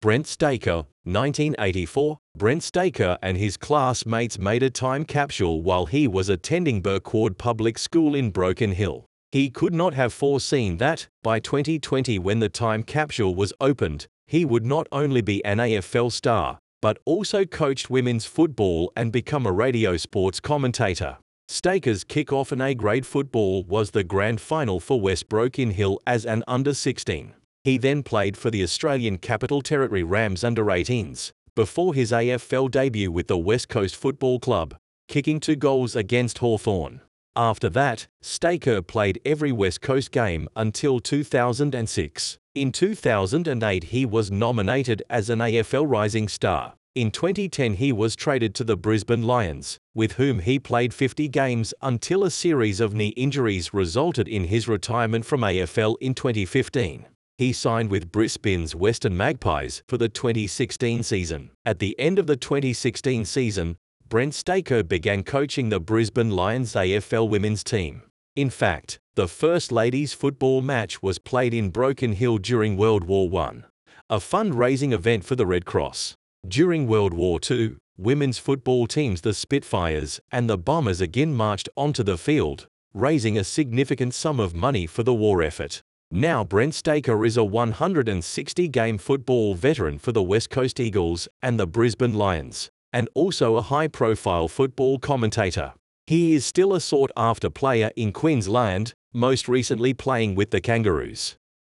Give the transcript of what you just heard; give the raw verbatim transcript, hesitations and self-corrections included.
Brent Staker, nineteen eighty-four. Brent Staker and his classmates made a time capsule while he was attending Burquard Public School in Broken Hill. He could not have foreseen that, by twenty twenty when the time capsule was opened, he would not only be an A F L star, but also coached women's football and become a radio sports commentator. Staker's kick-off in A-grade football was the grand final for West Broken Hill as an under sixteen. He then played for the Australian Capital Territory Rams under eighteens, before his A F L debut with the West Coast Football Club, kicking two goals against Hawthorn. After that, Staker played every West Coast game until two thousand six. In two thousand eight he was nominated as an A F L Rising Star. In twenty ten he was traded to the Brisbane Lions, with whom he played fifty games until a series of knee injuries resulted in his retirement from A F L in twenty fifteen. He signed with Brisbane's Western Magpies for the twenty sixteen season. At the end of the twenty sixteen season, Brent Staker began coaching the Brisbane Lions A F L women's team. In fact, the first ladies' football match was played in Broken Hill during World War One, a fundraising event for the Red Cross. During World War Two, women's football teams the Spitfires and the Bombers again marched onto the field, raising a significant sum of money for the war effort. Now Brent Staker is a one hundred sixty game football veteran for the West Coast Eagles and the Brisbane Lions, and also a high-profile football commentator. He is still a sought-after player in Queensland, most recently playing with the Kangaroos.